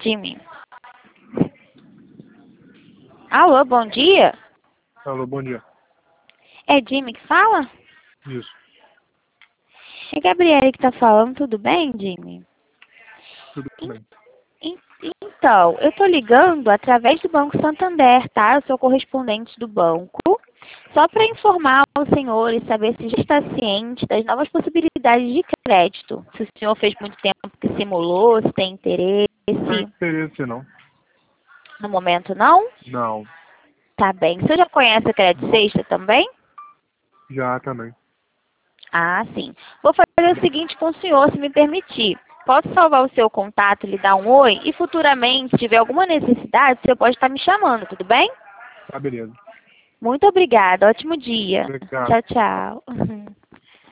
Jimmy. Alô, bom dia. Alô, bom dia. É Jimmy que fala? Isso. É Gabriele que tá falando, tudo bem, Jimmy? Tudo bem. Então, eu tô ligando através do Banco Santander, tá? Eu sou correspondente do banco. Só para informar o senhor e saber se já está ciente das novas possibilidades de crédito. Se o senhor fez muito tempo que simulou, se tem interesse. Não tem interesse, não. No momento, não? Não. Tá bem. O senhor já conhece a Crédito Sexta também? Já também. Ah, sim. Vou fazer o seguinte com o senhor, se me permitir. Posso salvar o seu contato, lhe dar um oi e futuramente, se tiver alguma necessidade, o senhor pode estar me chamando, tudo bem? Tá, beleza. Muito obrigada. Ótimo dia. Obrigado. Tchau, tchau.